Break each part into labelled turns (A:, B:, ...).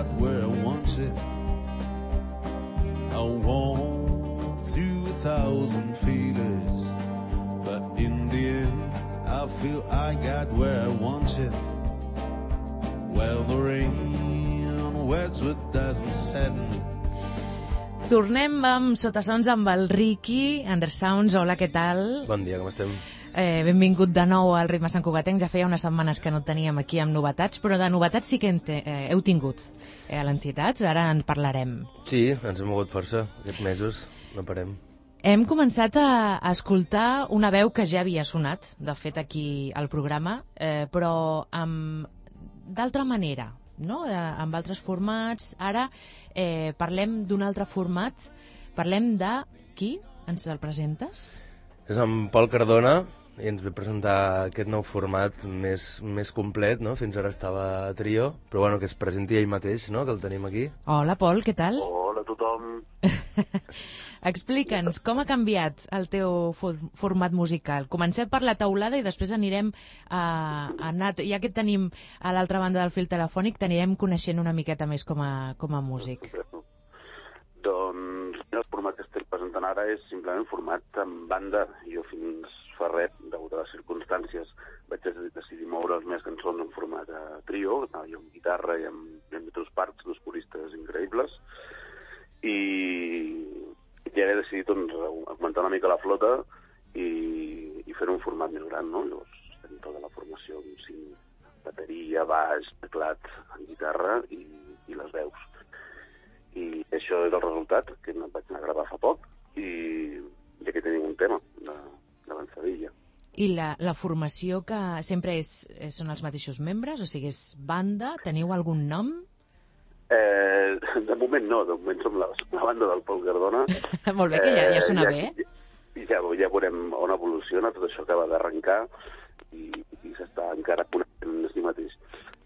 A: got where I wanted. I walked through 1,000 feelers, but in the end I feel I got where I wanted. Well, the rain wets what doesn't sadden.
B: Tornem amb Sotasons amb el Ricky, Undersounds. Hola, què tal?
C: Bon dia, com estem?
B: Benvingut de nou al Ritme Sant Cugatenc. Ja feia unes setmanes que no et teníem aquí amb novetats, però de novetats sí que heu tingut a l'entitat. Ara en parlarem.
C: Sí, ens hem mogut força aquests mesos, no parem.
B: Hem començat a escoltar una veu que ja havia sonat, de fet, aquí al programa, però d'altra manera, no? Amb altres formats. Ara parlem d'un altre format. Parlem de qui? Ens el presentes?
C: És en Pol Cardona i ens ve presentar aquest nou format més complet, no? Fins ara estava a trio, però bueno, que es presenti ell mateix, no? Que el tenim aquí.
B: Hola, Pol, què tal?
D: Hola a tothom.
B: Explica'ns, com ha canviat el teu format musical? Comencem per la taulada i després anirem a anar... Ja que et tenim a l'altra banda del fil telefònic, t'anirem coneixent una miqueta més com a músic.
D: Doncs el format que estem presentant ara és simplement format en banda. Jo fins fa res, degut a les circumstàncies, vaig decidir moure les meves cançons en format trio, jo amb guitarra i amb dos parts, dos coristes increïbles, i ja he decidit doncs, augmentar una mica la flota i fer un format més gran, no? Llavors tenim tota la formació amb 5, bateria, baix, teclat, guitarra i les veus. I això és el resultat, que em vaig anar a gravar fa poc, i aquí tenim un tema d'avançadilla.
B: I la formació que sempre són els mateixos membres? O sigui, és banda? Teniu algun nom?
D: De moment no, de moment som la banda del Pol Cardona.
B: Molt bé, que ja sona bé.
D: Ja veurem on evoluciona, tot això acaba d'arrencar i s'està encara coneixent a si mateix.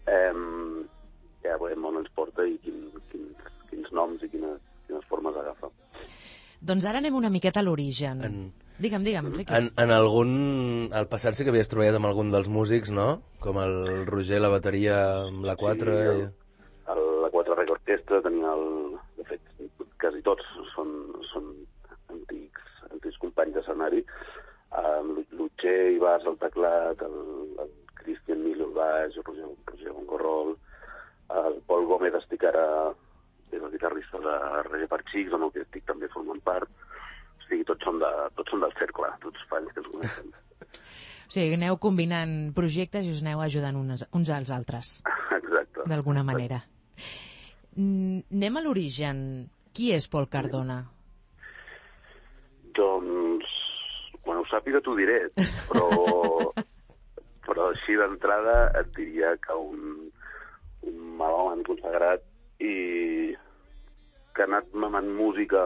D: Ja veurem on ens porta i quins noms i quines formes agafa.
B: Doncs ara anem una miqueta a l'origen. Digue'm, Riqui.
C: Al passat sí que havies treballat amb algun dels músics, no? Com el Roger, la bateria amb la 4...
D: Sí, la 4 Rec Orquestra tenia de fet, quasi tots són antics companys d'escenari. L'Utger Ibars al teclat, el Cristian Mil al baix, el Roger Boncorrol, el Pol Gómez estic ara, és el guitarrista de Reggae per Xics, amb el que estic també formant part. O sigui, tots són del cercle, tots fa anys que ens coneixem.
B: O sigui, aneu combinant projectes i us aneu ajudant uns als altres.
D: Exacte.
B: D'alguna manera. Anem a l'origen. Qui és Pol Cardona?
D: Doncs, quan ho sàpiga t'ho diré, però així d'entrada et diria que un melòman consagrat i que ha anat mamant música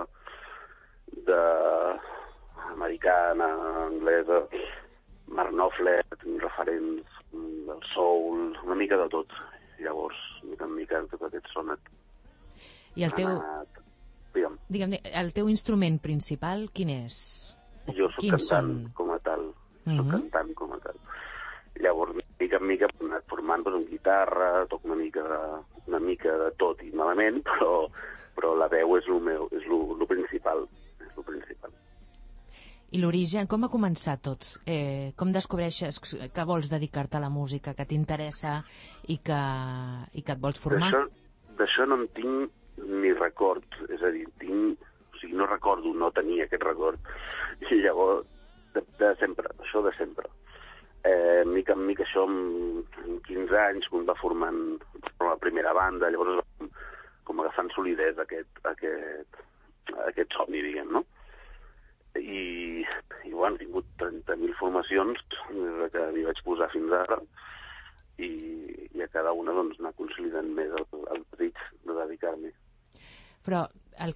D: americana, anglesa, Mark Knopfler, referents del soul, una mica de tot. Llavors, mica en mica, tot aquest sonet.
B: I el teu... Digue'm, el teu instrument principal, quin és?
D: Jo soc cantant com a tal. Cantant com a tal. Llavors, mica en mica, he anat formant amb guitarra, toco una mica de tot i malament, però la veu és el principal. És el principal.
B: I l'origen, com ha començat tot? Com descobreixes que vols dedicar-te a la música, que t'interessa i que et vols formar?
D: D'això no en tinc ni record, és a dir, no recordo no tenir aquest record. I llavors, de sempre, això de sempre. Mica en mica això, amb 15 anys, quan va formant la primera banda, llavors com agafant solidesa aquest somni, diguem, no? I bueno, he tingut 30.000 formacions des que m'hi vaig posar fins ara i a cada una doncs anar consolidant més el desig de dedicar-m'hi.
B: Però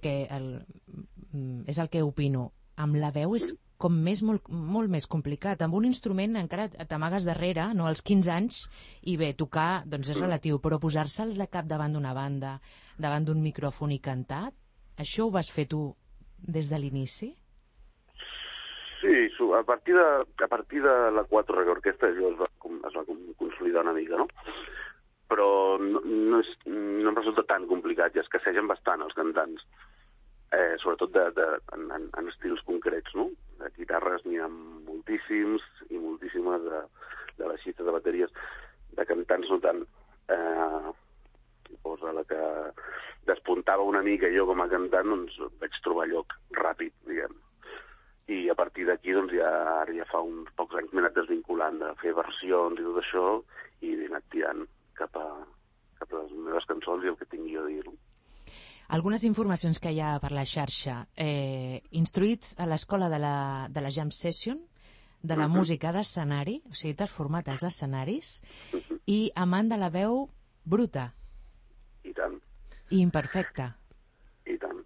B: és el que opino, amb la veu és com molt més complicat. Amb un instrument encara t'amagues darrere, no, als 15 anys, i bé, tocar doncs és relatiu, però posar-se al cap davant d'una banda, davant d'un micròfon i cantar, això ho vas fer tu des de l'inici?
D: Sí, a partir de la 4 Rec Orquestra es va consolidar una mica, no? però no em resulta tan complicat i escassegen bastant els cantants, sobretot en estils concrets, no? De guitarres n'hi ha moltíssims i moltíssimes de baixistes, de bateries, de cantants no tant. Llavors, a la que despuntava una mica jo com a cantant, doncs vaig trobar lloc ràpid, diguem. I a partir d'aquí, doncs, ara ja fa uns pocs anys m'he anat desvinculant de fer versions i tot això i he anat tirant cap a les meves cançons i el que tingui jo a dir.
B: Algunes informacions que hi ha per la xarxa. Instruïts a l'escola de la Jam Session, de la música d'escenari, o sigui, t'has format als escenaris, i amant de la veu bruta.
D: I tant.
B: I imperfecta.
D: I tant.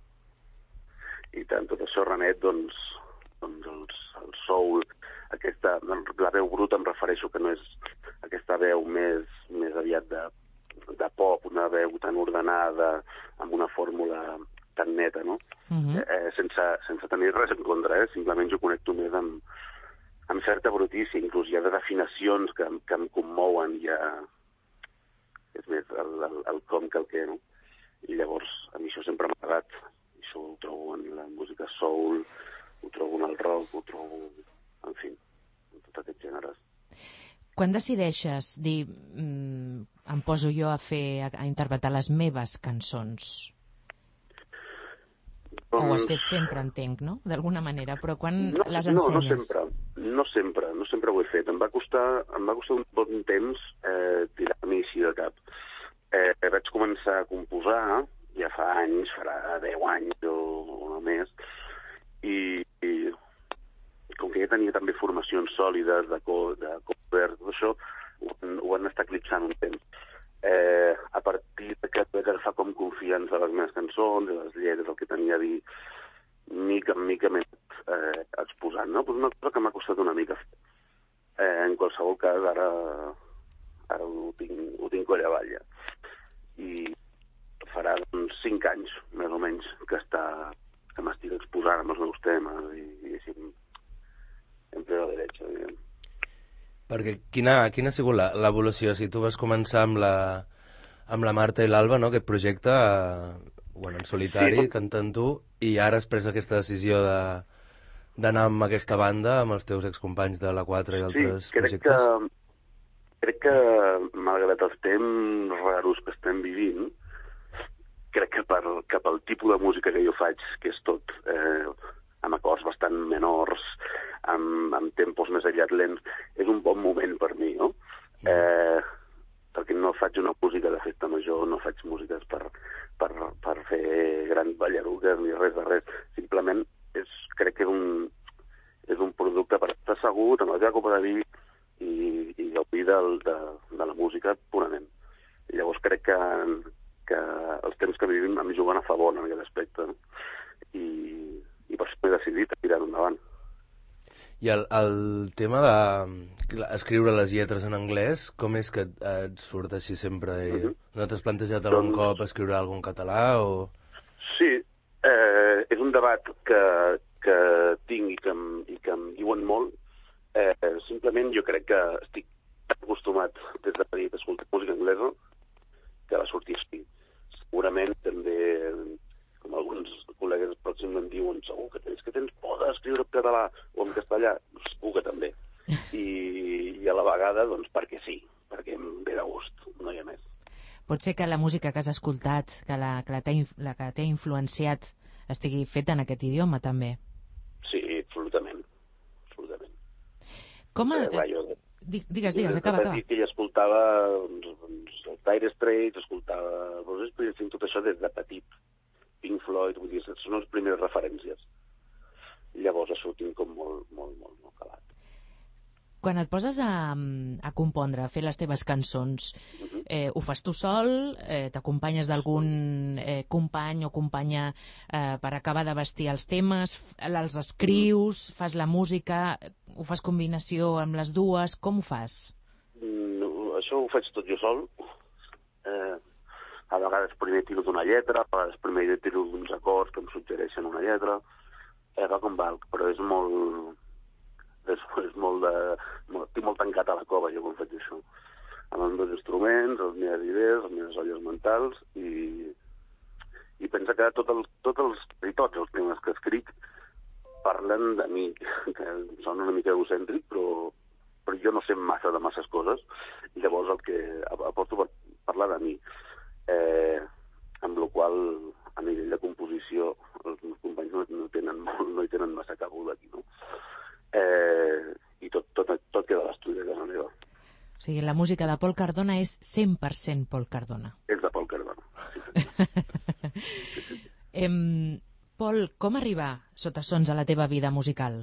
D: I tant. Tot això remet, doncs el soul, la veu bruta em refereixo que no és aquesta veu més aviat de pop, una veu tan ordenada, amb una fórmula tan neta, no? Sense tenir res en contra, simplement jo connecto més amb certa brutícia, inclús hi ha definicions que em commouen, ja és més el com que el què, no? I llavors a mi això sempre m'ha agradat, i això ho trobo en la música soul, ho trobo en el rock, ho trobo, en fi, en tots aquests gèneres.
B: Quan decideixes dir em poso jo a interpretar les meves cançons? O ho has fet sempre, entenc, no? D'alguna manera, però quan les ensenyes?
D: No sempre ho he fet. Em va costar un bon temps tirar-m'hi així de cap. Vaig començar a composar, ja fa anys, farà 10 anys o més, i com que ja tenia també formacions sòlides de cover, tot això, ho van estar eclipsant un temps. A partir que vaig agafar com confiança a les meves cançons, a les lletres, el que tenia a dir, mica en mica m'he exposant, no? Però una cosa que m'ha costat una mica fer. En qualsevol cas, ara ho tinc coll avall ja. I farà uns 5 anys, més o menys, que m'estic exposant amb els meus temes i així en plena derecha, diguem.
C: Perquè quina ha sigut l'evolució? Si tu vas començar amb la Marta i l'Alba, no?, aquest projecte, en solitari, sí, cantant tu, i ara has pres aquesta decisió d'anar amb aquesta banda, amb els teus excompanys de la 4 i d'altres projectes?
D: Crec que, malgrat els temps raros que estem vivint, crec que pel tipus de música que jo faig, que és tot amb acords bastant menors, amb tempos més aviat lents, és un bon moment per mi, no? Perquè no faig una música de festa major, no faig músiques per fer grans ballarugues ni res de res. Simplement crec que és un producte per estar assegut amb la teva copa de vi i gaudir de la música purament. I llavors crec que els temps que vivim a mi juguen a favor en aquest aspecte, no? I per això he decidit tirar-ho endavant.
C: I el tema d'escriure les lletres en anglès, com és que et surt així sempre? No t'has plantejat algun cop escriure algun català?
D: Sí, és un debat que tinc i que em diuen molt. Simplement jo crec que estic tan acostumat des de petit a escoltar música anglesa que va sortir així. Segurament també, com alguns col·legues pròxims em diuen, segur que tens por d'escriure en català o en castellà, segur que també. I a la vegada, doncs, perquè sí, perquè em ve de gust, no hi ha més.
B: Pot ser que la música que has escoltat, que la que t'ha influenciat, estigui feta en aquest idioma, també?
D: Sí, absolutament.
B: Com Digues, acaba.
D: Que ella escoltava els Dire Straits, escoltava Bruce Springsteen, tot això des de petit. Pink Floyd, vull dir, són les primeres referències. Llavors això ho tinc com molt calat.
B: Quan et poses a compondre, a fer les teves cançons, ho fas tu sol, t'acompanyes d'algun company o companya per acabar de vestir els temes, els escrius, fas la música, ho fas combinació amb les dues, com ho fas?
D: Això ho faig tot jo sol. A vegades primer tiro d'una lletra, a vegades primer tiro d'uns acords que em suggereixen una lletra, va com va, però és molt... tinc molt tancat a la cova jo quan faig això. amb els meus instruments, les meves idees, les meves olles mentals, i pensa que tots els temes que escric parlen de mi, que sona una mica egocèntric, però jo no sé massa de masses coses, i llavors el que aposto per parlar de mi, amb la qual a nivell de composició els meus companys no hi tenen massa cabuda aquí, no? I tot queda a l'estudi de casa meva.
B: O sigui, la música de Pol Cardona és 100% Pol Cardona.
D: És de Pol Cardona.
B: Pol, com arribar Sotasons a la teva vida musical?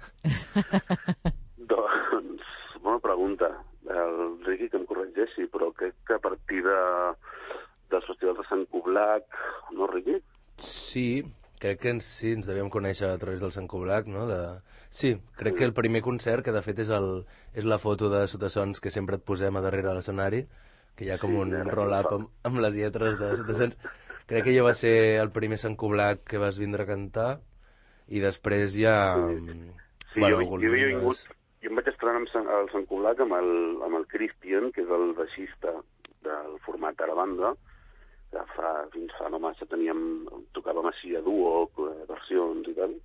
D: Doncs, bona pregunta. El Riqui que em corregeixi, però crec que a partir dels festivals de Sant Coblac, no, Riqui?
C: Sí, crec que ens devíem conèixer a través del Sant Coblac, no? Sí, crec que el primer concert, que de fet és la foto de Sotasons que sempre et posem a darrere de l'escenari, que hi ha com un roll-up amb les lletres de Sotasons. Crec que ja va ser el primer Sant Coblac que vas vindre a cantar, i després ja...
D: Sí, jo em vaig estrenar al Sant Coblac amb el Christian, que és el baixista del format de la banda, que fins fa no massa tocàvem així a duo, versions i tal,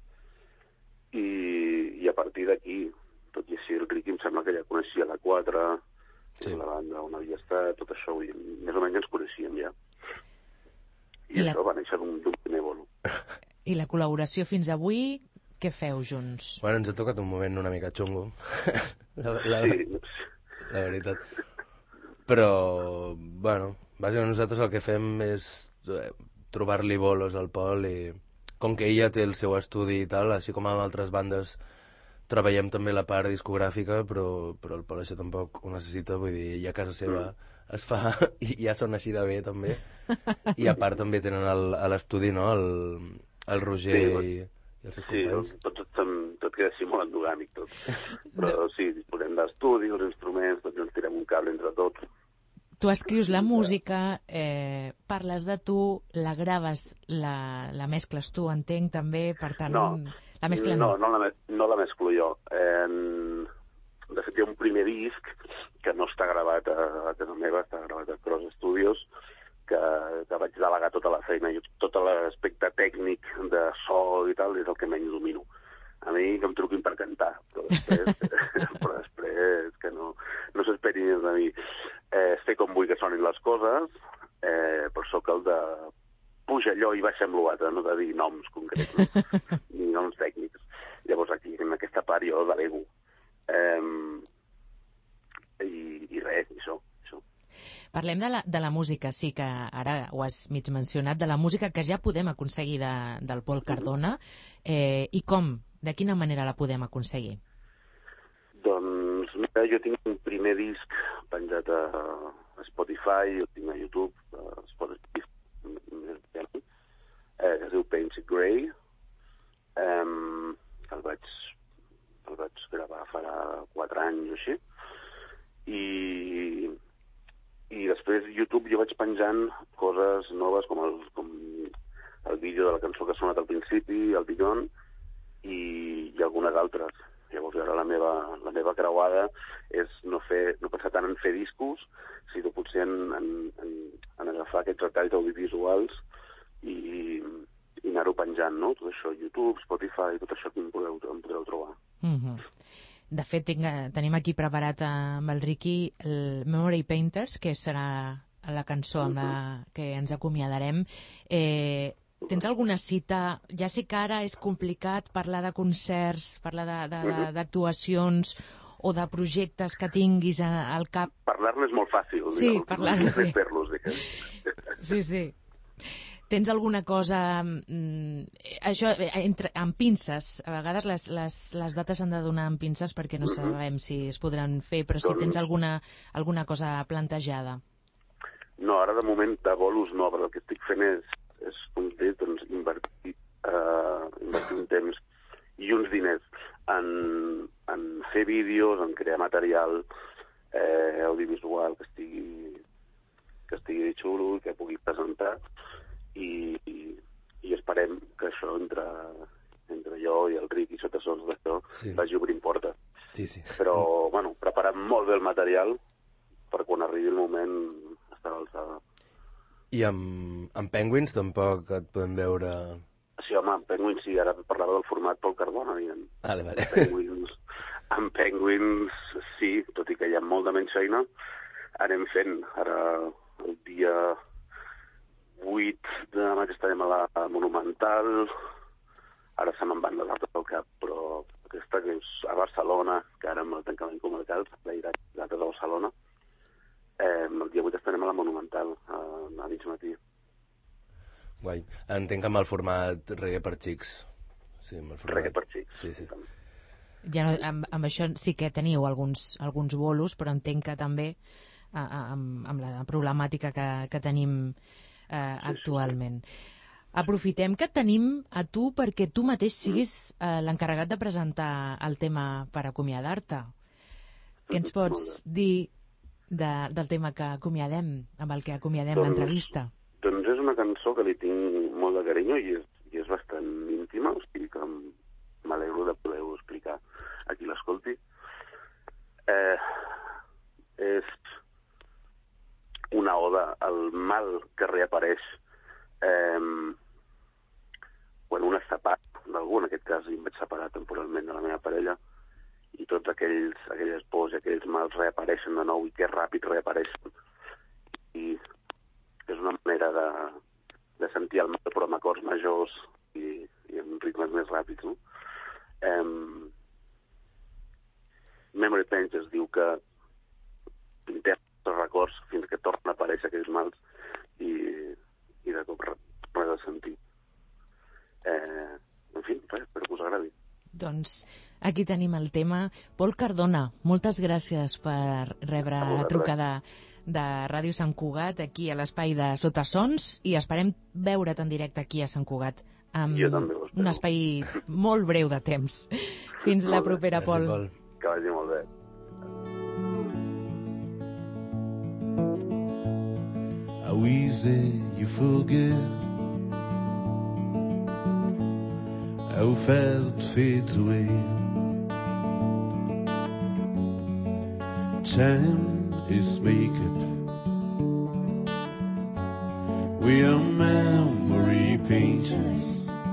D: i a partir d'aquí, tot i així el Riqui em sembla que ja coneixia la 4, sí, la banda on havia estat, tot això, i més o menys ens coneixíem ja. I això va néixer d'un primer bolo.
B: I la col·laboració fins avui, què feu junts?
C: Bueno, ens ha tocat un moment una mica xungo, la veritat. Però, bueno, bàsicament nosaltres el que fem és trobar-li bolos al Pol, i com que ella té el seu estudi i tal, així com amb altres bandes treballem també la part discogràfica, però el Pol això tampoc ho necessita, vull dir, ella a casa seva es fa i ja sona així de bé també, i a part també tenen a l'estudi, no?, el Roger i els seus companys.
D: Sí, tot queda així molt endogàmic tot, però sí, disposem d'estudi, els instruments, tots ens tirem un cable entre tots.
B: Tu escrius la música, parles de tu, la graves, la mescles tu, entenc, també, per tant... La mescla no.
D: No la mesclo jo. De fet, hi ha un primer disc que no està gravat a casa meva, està gravat a Cross Studios, que vaig delegar tota la feina. Jo, tot l'aspecte tècnic de so i tal és el que menys domino. A mi que em truquin per cantar, però després que no s'esperi més de mi. Sé com vull que sonin les coses, però sóc el de puja allò i baixa-me l'altre, no de dir noms concrets, no? Ni noms tècnics. Llavors aquí, en aquesta part, jo delego. I res, això.
B: Parlem de la música, sí, que ara ho has mig mencionat, de la música que ja podem aconseguir del Pol Cardona, i com? De quina manera la podem aconseguir?
D: Doncs mira, jo tinc un primer disc penjat a Spotify, jo tinc a YouTube, a Spotify, que es diu Painted Grey. El vaig gravar farà 4 anys o així. I després YouTube jo vaig penjant coses noves com el vídeo de la cançó que ha sonat al principi, el Billon, i algunes altres. Llavors ara la meva creuada és no pensar tant en fer discos, sinó potser en agafar aquests retalls audiovisuals i anar-ho penjant, no? Tot això, YouTube, Spotify, tot això que em podreu trobar.
B: De fet, tenim aquí preparat amb el Riqui el Memory Painters, que serà la cançó amb la que ens acomiadarem. Tens alguna cita? Ja sé que ara és complicat parlar de concerts, parlar d'actuacions o de projectes que tinguis al cap.
D: Parlar-ne és molt fàcil.
B: Sí, parlar-ne, sí.
D: Sí.
B: Sí. Tens alguna cosa... Això, amb pinces. A vegades les dates s'han de donar amb pinces perquè no sabem si es podran fer, però si tens alguna cosa plantejada.
D: No, ara de moment de bolos no, però el que estic fent és com dir, doncs, invertir un temps i uns diners en fer vídeos, en crear material audiovisual que estigui xulo i que pugui presentar, i esperem que això entre jo i el Riqui Sotasons d'això vagi obrint portes.
C: Sí.
D: Però, bueno, preparant molt bé el material per quan arribi el moment estar a l'alçada.
C: I amb Penguins tampoc et podem veure...
D: Sí, home, amb Penguins sí, ara parlava del format Pol Cardona, diguem.
C: Vale.
D: Amb Penguins sí, tot i que hi ha molt de menys feina, anem fent. Ara el dia 8 de maig estarem a la Monumental, ara se me'n van les altres al cap, però aquesta que és a Barcelona, que ara amb el tancament comarcal s'ha irat de Barcelona, el dia 8 estarem a la Monumental, a mig matí.
C: Guai. Entenc que amb el format reggae per xics. Sí, amb el format...
D: Reggae per xics.
C: Sí.
B: Ja no, amb això sí que teniu alguns bolos, però entenc que també amb la problemàtica que tenim actualment. Aprofitem que et tenim a tu perquè tu mateix siguis l'encarregat de presentar el tema per acomiadar-te. Què ens pots dir del tema que acomiadem, amb el que acomiadem l'entrevista?
D: Doncs és una cançó que li tinc molt de carinyo i és bastant íntima, o sigui que m'alegro de poder-ho explicar a qui l'escolti. És una oda al mal que reapareix quan un és separat d'algú. En aquest cas em vaig separar temporalment de la meva parella i tots aquelles pors i aquells mals reapareixen de nou i que ràpid reapareixen. I és una manera de sentir el mal però amb acords majors i amb ritmes més ràpids, no? Memory Paint es diu que pintem els records fins que tornen a aparèixer aquells mals i de cop res de sentir. En fi, espero que us agradi.
B: Doncs aquí tenim el tema. Pol Cardona, moltes gràcies per rebre la trucada de Ràdio Sant Cugat aquí a l'espai de Sotasons i esperem veure't en directe aquí a Sant Cugat amb un espai molt breu de temps. Fins la propera, Pol.
D: Que vagi molt bé.
A: How easy you forget, how fast it fades away. Time is make it. We are memory painters.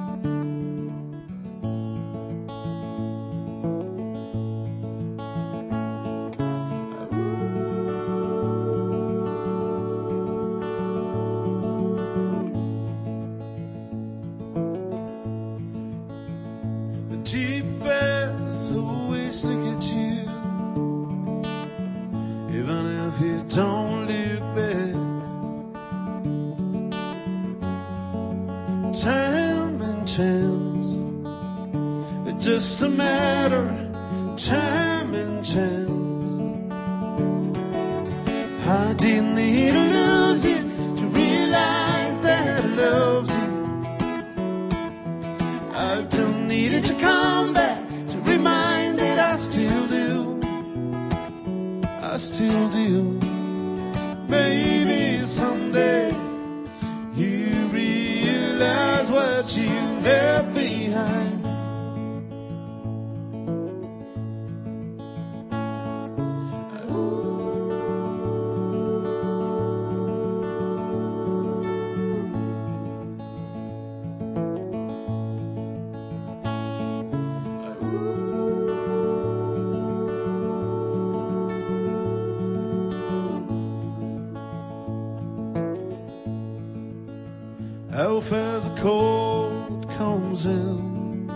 A: How fast the cold comes in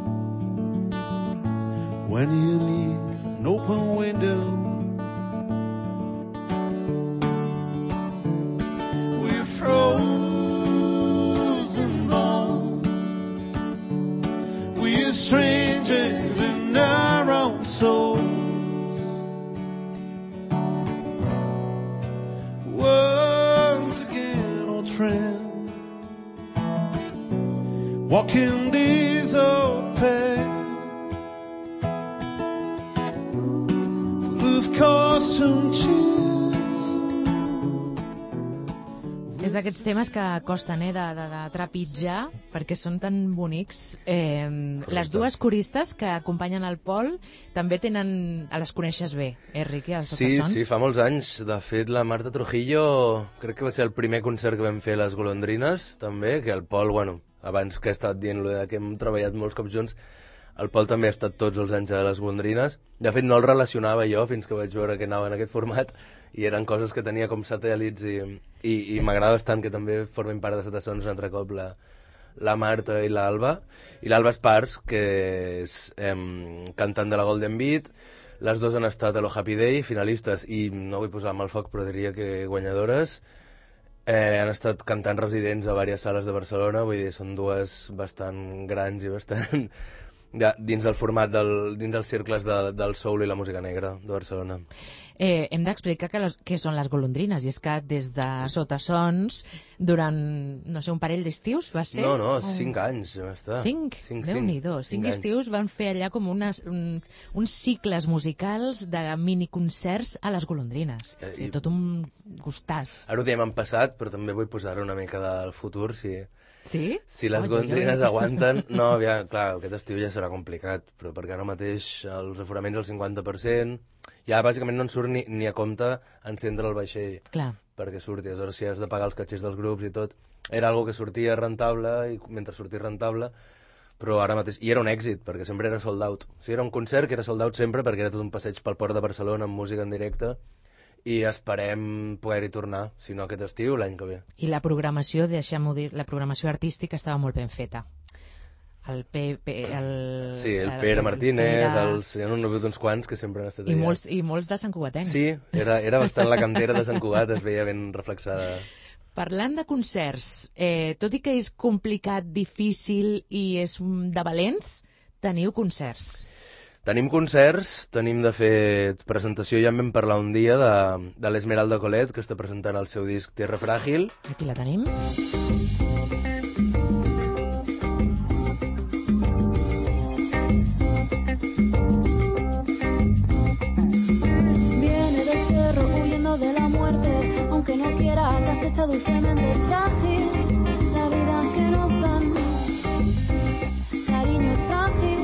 A: when you leave an open window. We're frozen bones. We're strangers in our own souls. Once again, old friend, walking these old paths full of caution chills.
B: És d'aquests temes que costen de trepitjar perquè són tan bonics. Les dues coristes que acompanyen el Pol també tenen... Les coneixes bé, Riqui, els Sotasons?
C: Sí, fa molts anys. De fet, la Marta Trujillo crec que va ser el primer concert que vam fer a les Golondrines, també, que el Pol, bueno, abans que he estat dient-lo que hem treballat molts cops junts, el Pol també ha estat tots els anys a les Golondrines. De fet, no el relacionava jo fins que vaig veure que anava en aquest format, i eren coses que tenia com satèl·lits i m'agrada bastant que també formin part de Sotasons un altre cop la Marta i l'Alba. I l'Alba Espars, que és cantant de la Golden Beat. Les dues han estat a lo Happy Day, finalistes, i no vull posar mal foc, però diria que guanyadores. Han estat cantant residents a diverses sales de Barcelona, vull dir, són dues bastant grans i bastant... dins del format, dins els cercles del soul i la música negra de Barcelona.
B: Hem d'explicar què són les Golondrines, i és que des de Sotasons, durant, no sé, un parell d'estius, va ser?
C: No, 5 anys va estar.
B: 5? Déu-n'hi-do. 5 estius van fer allà com uns cicles musicals de miniconcerts a les Golondrines. Tot un gustàs.
C: Ara ho diem en passat, però també vull posar una mica del futur, si...
B: Sí?
C: Si les Golondrines aguanten... No, clar, aquest estiu ja serà complicat, però perquè ara mateix els aforaments al 50%, ja bàsicament no en surt ni a compte encendre el vaixell.
B: Clar.
C: Perquè surti, aleshores si has de pagar els catxers dels grups i tot, era algo que sortia rentable, i mentre sortia rentable, però ara mateix... I era un èxit, perquè sempre era sold out. O sigui, era un concert que era sold out sempre, perquè era tot un passeig pel port de Barcelona amb música en directe, i esperem poder-hi tornar, si no aquest estiu, l'any que ve.
B: I la programació, deixem-ho dir, la programació artística estava molt ben feta. El
C: Pere Martínez, hi ha uns quants que sempre han estat allà.
B: I molts de Sant Cugatencs.
C: Sí, era bastant la cantera de Sant Cugat, es veia ben reflexada.
B: Parlant de concerts, tot i que és complicat, difícil i és de valents, teniu concerts.
C: Tenim concerts, tenim de fet presentació, ja en vam parlar un dia de l'Esmeralda Colet, que està presentant el seu disc Tierra Fràgil.
B: Aquí la tenim.
E: Viene del cerro huyendo de la muerte, aunque no quiera, que acecha dulcemente es frágil. La vida que nos dan, cariño es frágil.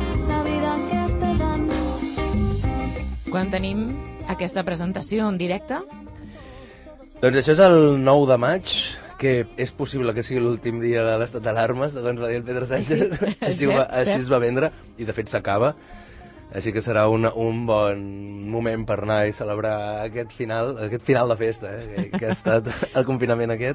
B: Quan tenim aquesta presentació en directe?
C: Doncs això és el 9 de maig, que és possible que sigui l'últim dia de l'estat d'alarma, segons va dir el Pedro Sánchez. Així es va vendre, i de fet s'acaba. Així que serà un bon moment per anar i celebrar aquest final de festa, que ha estat el confinament aquest.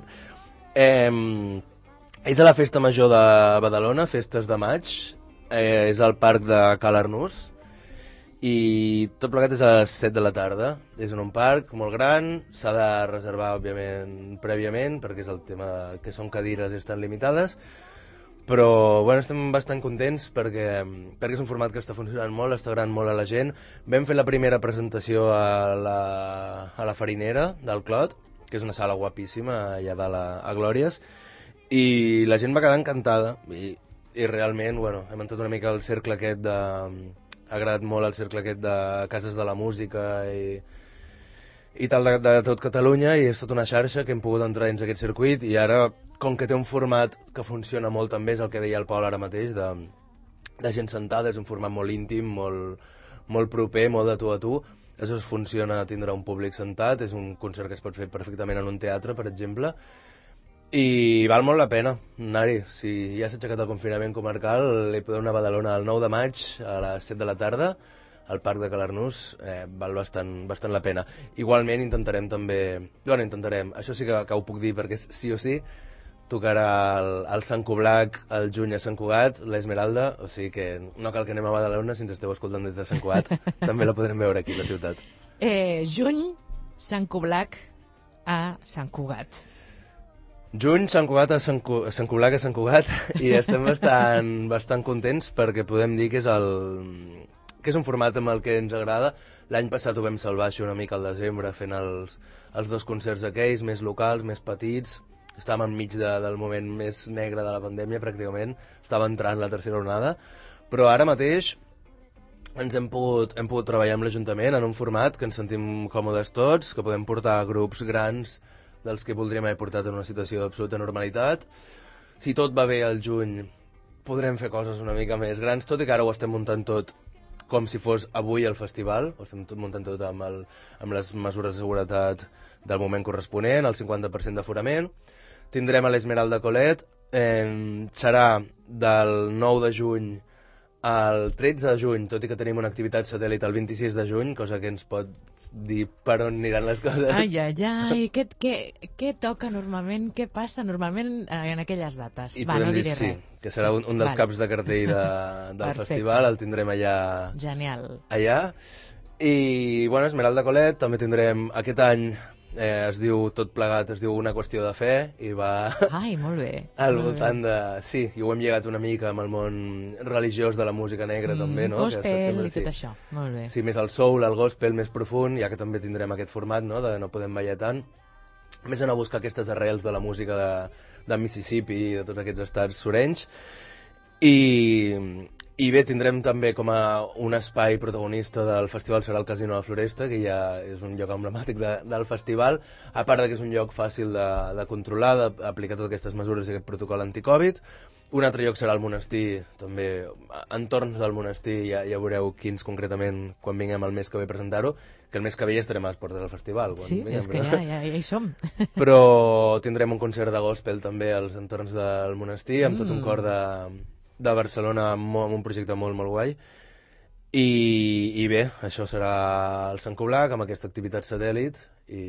C: És a la Festa Major de Badalona, Festes de Maig, és al Parc de Ca l'Arnús, i tot plegat és a les 7 de la tarda. És en un parc molt gran, s'ha de reservar, òbviament, prèviament, perquè és el tema que són cadires i estan limitades, però bueno, estem bastant contents perquè és un format que està funcionant molt, està agradant molt a la gent. Vam fer la primera presentació a la Farinera del Clot, que és una sala guapíssima allà dalt a Glòries, i la gent va quedar encantada, i realment, bueno, hem entrat una mica al cercle aquest ha agradat molt el cercle aquest de cases de la música i tal de tot Catalunya, i és tota una xarxa que hem pogut entrar dins aquest circuit, i ara, com que té un format que funciona molt també, és el que deia el Pol ara mateix, de gent sentada, és un format molt íntim, molt proper, molt de tu a tu, això funciona, tindrà un públic sentat, és un concert que es pot fer perfectament en un teatre, per exemple, i val molt la pena anar-hi. Si ja s'ha aixecat el confinament comarcal, li podeu anar a Badalona el 9 de maig a les 7 de la tarda al Parc de Ca l'Arnús, val bastant la pena. Igualment intentarem també... Bueno, això sí que ho puc dir perquè sí o sí, tocarà el Sant Coblac el juny a Sant Cugat, l'Esmeralda, o sigui que no cal que anem a Badalona si ens esteu escoltant des de Sant Cugat, també la podrem veure aquí, la ciutat.
B: Juny, Sant Coblac a Sant Cugat.
C: Juny, Sant Cugat a Sant Coblac a Sant Cugat, i estem bastant contents perquè podem dir que és un format amb el que ens agrada. L'any passat ho vam salvar això una mica al desembre, fent els dos concerts aquells, més locals, més petits. Estàvem enmig del moment més negre de la pandèmia, pràcticament. Estava entrant la tercera onada, però ara mateix hem pogut treballar amb l'Ajuntament en un format que ens sentim còmodes tots, que podem portar grups grans dels que voldríem haver portat en una situació d'absoluta normalitat. Si tot va bé al juny, podrem fer coses una mica més grans, tot i que ara ho estem muntant tot com si fos avui el festival, ho estem muntant tot amb les mesures de seguretat del moment corresponent, el 50% d'aforament. Tindrem a l'Esmeralda Colet, serà del 9 de juny al 13 de juny, tot i que tenim una activitat satèl·lit el 26 de juny, cosa que ens pot dir per on aniran les coses.
B: Ai, què toca normalment, què passa normalment en aquelles dates?
C: I podem dir sí, que serà un dels caps de cartell del festival, el tindrem allà.
B: Genial.
C: Allà. I, bueno, Esmeralda Colet, també tindrem aquest any, es diu tot plegat, es diu Una qüestió de fe, i va...
B: Ai, molt bé.
C: Al voltant de... Sí, i ho hem lligat una mica amb el món religiós de la música negra, també, no?
B: Gospel i tot això, molt bé.
C: Sí, més el soul, el gospel més profund, ja que també tindrem aquest format, no?, de No podem ballar tant. Més anar a buscar aquestes arrels de la música de Mississippi i de tots aquests estats surenys. I bé, tindrem també com a un espai protagonista del festival serà el Casino de la Floresta, que ja és un lloc emblemàtic del festival, a part que és un lloc fàcil de controlar, d'aplicar totes aquestes mesures i aquest protocol anticovid. Un altre lloc serà el monestir, també entorns del monestir, ja veureu quins concretament quan vinguem el mes que ve a presentar-ho, que el mes que ve ja estarem a les portes del festival.
B: Sí, és que ja hi som.
C: Però tindrem un concert de gospel també als entorns del monestir, amb tot un cor de Barcelona, amb un projecte molt, molt guai. I bé, això serà el Sant Coblac, amb aquesta activitat satèl·lit,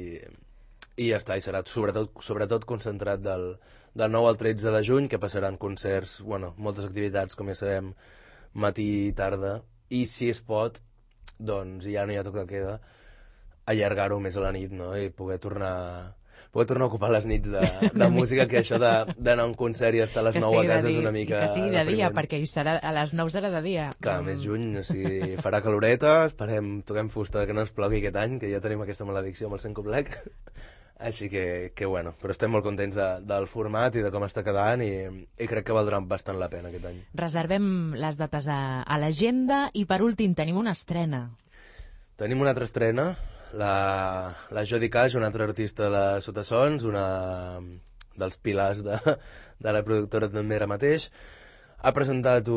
C: i ja està, i serà sobretot concentrat del 9 al 13 de juny, que passaran concerts, bueno, moltes activitats, com ja sabem, matí i tarda, i si es pot, doncs ja no hi ha toc de queda, allargar-ho més a la nit, no?, i poder tornar a ocupar les nits de música, que això d'anar a un concert i estar a les 9 a casa és una mica...
B: I que sigui de dia, perquè a les 9 serà de dia.
C: Clar, més juny, o sigui, farà caloreta, toquem fusta que no ens plogui aquest any, que ja tenim aquesta maledicció amb el Sant Coblac. Així que bueno, però estem molt contents del format i de com està quedant, i crec que valdrà bastant la pena aquest any.
B: Reservem les dates a l'agenda, i per últim tenim una estrena.
C: Tenim una altra estrena, la Jodi Cash, una altra artista de Sotasons, una dels pilars de la productora també ara mateix. Ha presentat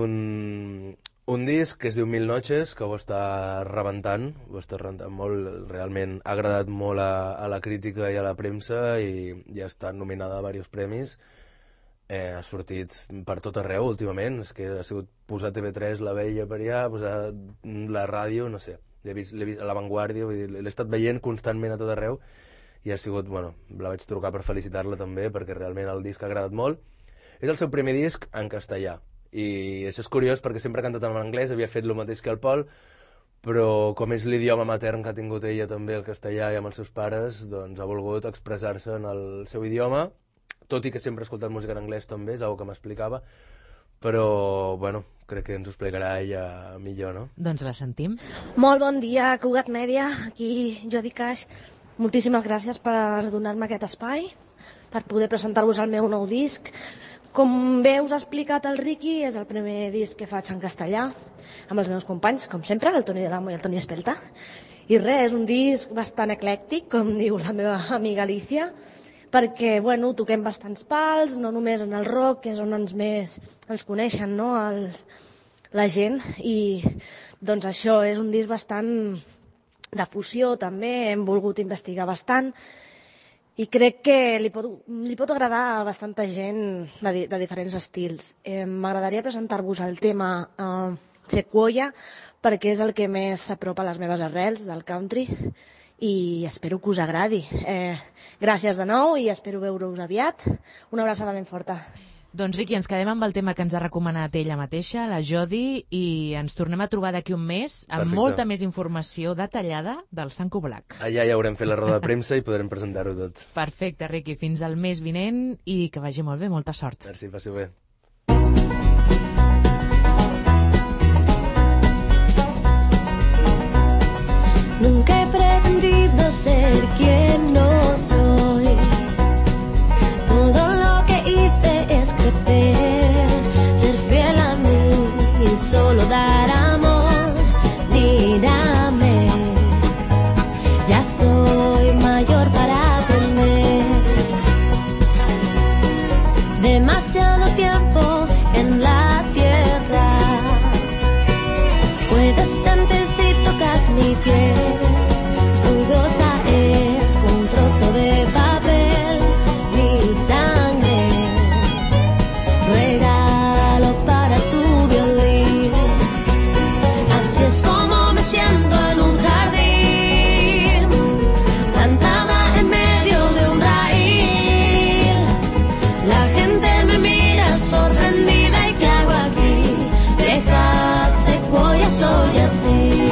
C: un disc que es diu Mil Noches, que ho està rebentant molt, realment ha agradat molt a la crítica i a la premsa, i ja està nominada a diversos premis. Ha sortit per tot arreu últimament, és que ha sigut posar TV3, La Veia per allà, posar la ràdio, no sé. L'he vist a La Vanguardia, l'he estat veient constantment a tot arreu, i ha sigut, bueno, la vaig trucar per felicitar-la també, perquè realment el disc ha agradat molt. És el seu primer disc en castellà, i això és curiós perquè sempre ha cantat en anglès, havia fet el mateix que el Pol, però com és l'idioma matern que ha tingut ella també, el castellà, i amb els seus pares, doncs ha volgut expressar-se en el seu idioma, tot i que sempre ha escoltat música en anglès també, és una cosa que m'explicava, però, bueno, crec que ens ho explicarà ella millor, no?
B: Doncs la sentim.
F: Molt bon dia, Cugat Mèdia, aquí Jodi Cash. Moltíssimes gràcies per donar-me aquest espai, per poder presentar-vos el meu nou disc. Com bé us ha explicat el Riqui, és el primer disc que faig en castellà, amb els meus companys, com sempre, el Toni Delamo i el Toni Espelta. I res, és un disc bastant eclèctic, com diu la meva amiga Alicia, perquè, bueno, toquem bastants pals, no només en el rock, que és on ens coneixen, no?, la gent, i doncs això és un disc bastant de fusió també, hem volgut investigar bastant, i crec que li pot agradar a bastanta gent de diferents estils. M'agradaria presentar-vos el tema Sequoia, perquè és el que més s'apropa a les meves arrels del country, i espero que us agradi. Gràcies de nou i espero veure-us aviat. Una abraçada ben forta.
B: Doncs, Riqui, ens quedem amb el tema que ens ha recomanat ella mateixa, la Jodi, i ens tornem a trobar d'aquí un mes amb molta més informació detallada del Sant Coblac.
C: Allà ja haurem fet la roda de premsa i podrem presentar-ho tot.
B: Perfecte, Riqui. Fins al mes vinent i que vagi molt bé. Molta sort.
C: Merci, passi bé.
E: Nunca he pretendido ser quien no soy. Todo lo que hice es crecer, ser fiel a mí y solo dar amor. Mírame, ya soy mayor para aprender. demasiado tiempo en la tierra. Puedes sentir si tocas mi piel. Rugosa es un trozo de papel, mi sangre, regalo para tu violín. Así es como me siento en un jardín, plantada en medio de un raíl. La gente me mira sorprendida, ¿y qué hago aquí? Deja secuoya, soy así.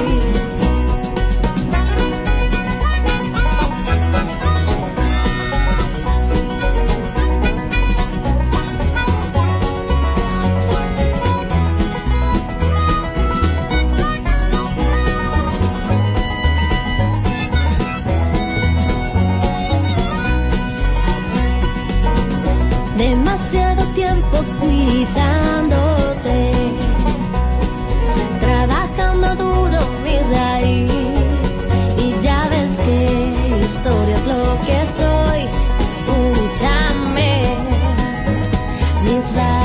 E: Demasiado tiempo cuidándote, trabajando duro mi raíz, y ya ves que historia es lo que soy. Escúchame, mis raíces.